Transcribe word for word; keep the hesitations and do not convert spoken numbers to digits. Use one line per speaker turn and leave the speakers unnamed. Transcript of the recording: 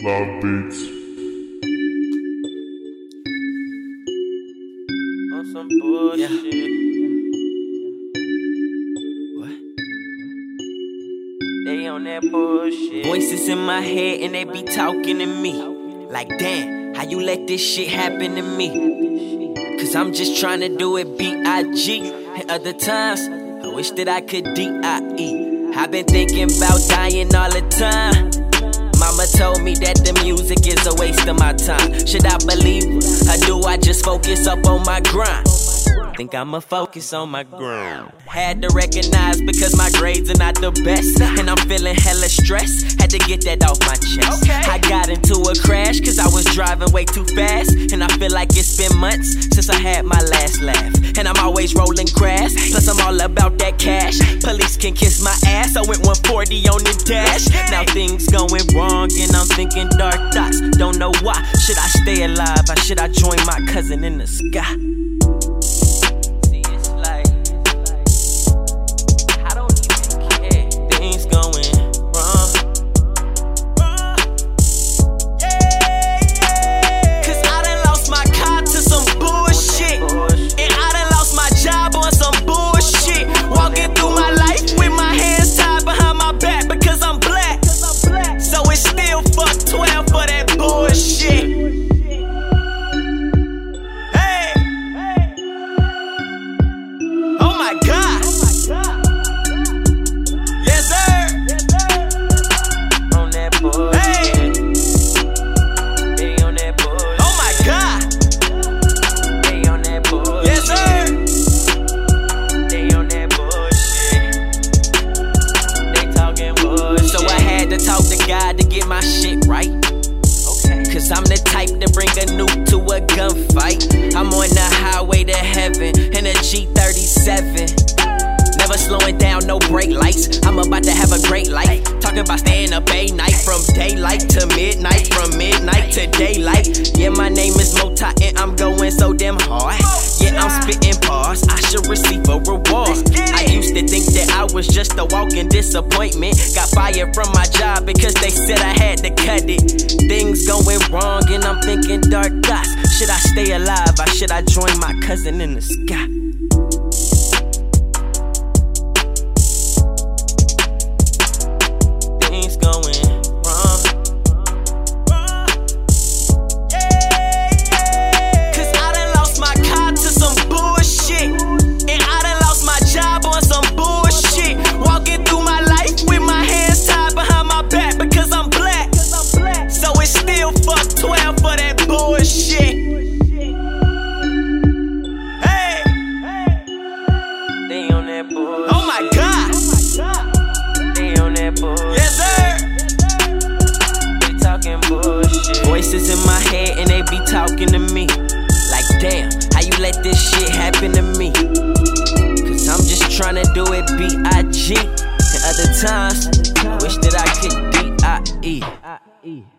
Love Beats.
On some bullshit.
Yeah. What?
They on that bullshit.
Voices in my head and they be talking to me. Like, damn, how you let this shit happen to me? Cause I'm just trying to do it B I G. And other times, I wish that I could D I E. I've been thinking about dying all the time. Mama told me that the music is a waste of my time. Should I believe her? Or do I just focus up on my grind? Think I'ma focus on my grind. Had to recognize because my grades are not the best, and I'm feeling hella stressed. Had to get that off my chest.
Okay.
I got into a crash cause I was driving way too fast, and I feel like it's been months since I had my last laugh. And I'm always rolling grass, plus I'm all about that cash. Police can kiss my ass, I went one forty on the dash. Now things going wrong and I'm thinking dark thoughts. Don't know why, should I stay alive or should I join my cousin in the sky? God to get my shit right. Okay. Cause I'm the type to bring a nuke to a gunfight. I'm on the highway to heaven in a G thirty-seven. Never slowing down, no brake lights. I'm about to have a great life. Talking about staying up a night, from daylight to midnight, from midnight to daylight. Yeah, my name is Mota and I'm going so damn hard. Yeah, I'm spitting bars, I should receive a reward. I used to think that I was just a walking disappointment. Got fired from my job because they said I had to cut it. Things going wrong and I'm thinking dark thoughts. Should I stay alive or should I join my cousin in the sky? Oh my God, they on that bullshit. Yes sir. They talking bullshit. Voices in my head and they be talking to me. Like damn, how you let this shit happen to me? Cause I'm just trying to do it B I G. And other times, I wish that I could D I E.